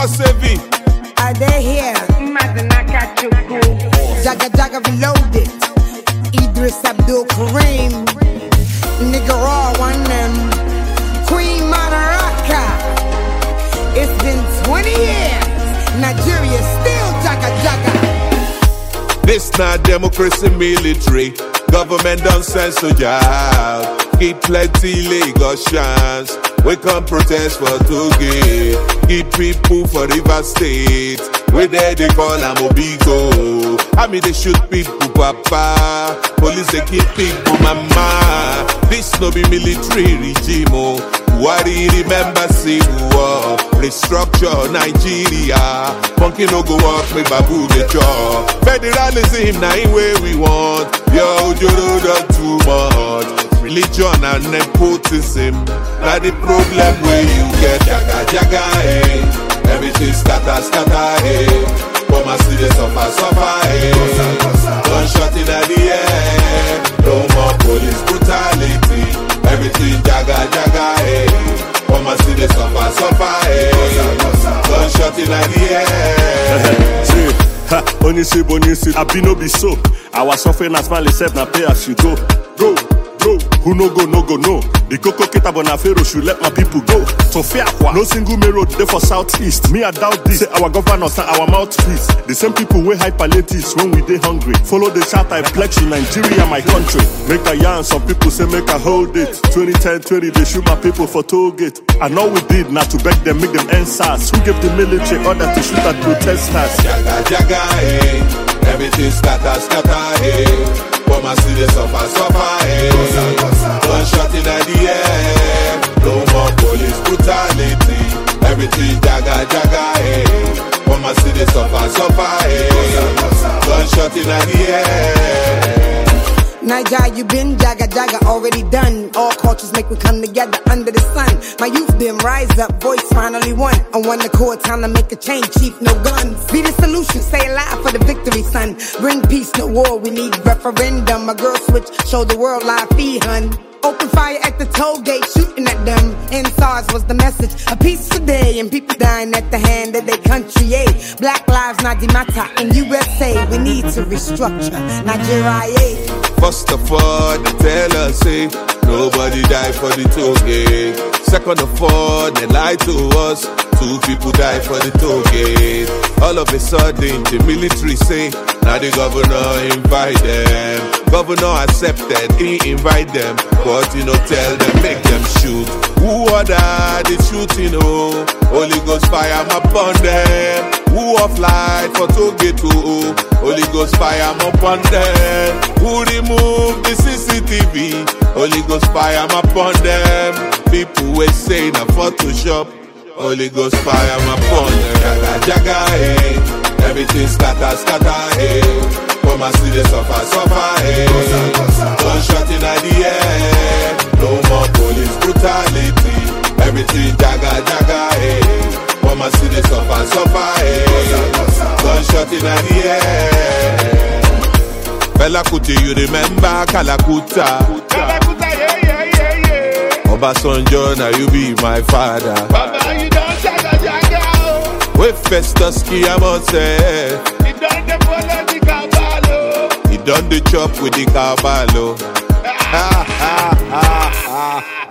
Kosevi. Are they here? Jaga Jaga reloaded. Idris Abdul Kareem. Nigga raw one them. Queen Monaraka. It's been 20 years. Nigeria still Jaga Jaga. This not democracy military. Government don't censor y'all. Give plenty Lagosians. We come protest for Toge. Give people for River State. We there they call them Obigo. I mean they shoot people, papa. Police they keep people, mama. This no be military regime. Worry remember see war. Restructure Nigeria. Monkey no go walk me babu the jaw. Federalism na in way we want. Yo, Joro not too much. Religion and nepotism. Now the problem where you get jaga jaga eh. Everything scatter eh. Come and see the suffer eh. Gunshot in the air. No more police brutality. Everything jaga eh. Come and see the suffer eh. Gunshot in the air. Only say, I be no be so. I was suffering as man, said na pay as you go. Go. Who no go, no. The Coco Kita Bonafero should let my people go. So fair, no single main road there for Southeast. Me, I doubt this. Say our governors and our mouthpiece. The same people we high palliatives when we dey hungry. Follow the chart, I flex in Nigeria, my country. Make a yarn, some people say make a hold it. 2010, they shoot my people for toll gate. And all we did not to beg them, make them end SARS. Who gave the military order to shoot at protesters? Jaga, eh. Everything scatter, eh. Come and see the suffer, eh. Gunshot in the air. No more police brutality. Everything jaga, eh. Come and see the suffer, eh. Gunshot in the air. Niger, you been jaga already done. All cultures make we come together under the sun. My youth been rise up, voice finally won. On one accord, time to make a change, chief, no guns. Be the solution, stay alive for the victory, son. Bring peace, no war, we need referendum. A girl switch, show the world live feed, hun. Open fire at the toll gate, shooting at them. In SARS was the message, a peaceful day, and people dying at the hand of their country, eh? Black lives not matter in USA, we need to restructure Nigeria. First of all, they tell us, say, nobody died for the toll gate. Second of all, they lie to us, 2 people died for the toll gate. All of a sudden, the military say, now the governor invite them. Governor accepted, he invite them, but you know, tell them, make them shoot. Who ordered the shooting, oh? Holy Ghost fire upon them. Who offline for toll gate, oh? Holy Ghost fire upon them. Who remove the CCTV? Holy Ghost fire upon them. People will say na Photoshop. Holy Ghost fire upon them. Jaga, eh. Everything scatter, eh. Come and see the suffer, eh. Gunshot in the air. No more police brutality. Everything jaga, eh. Come and see the suffer, eh. Gunshot in the air. Fela Kuti, you remember Kalakuta? Obasanjo, now you be my father. Baba, you don't jaga. With Festus Kiyamose. He done the follow the Caballo. He done the chop with the Caballo.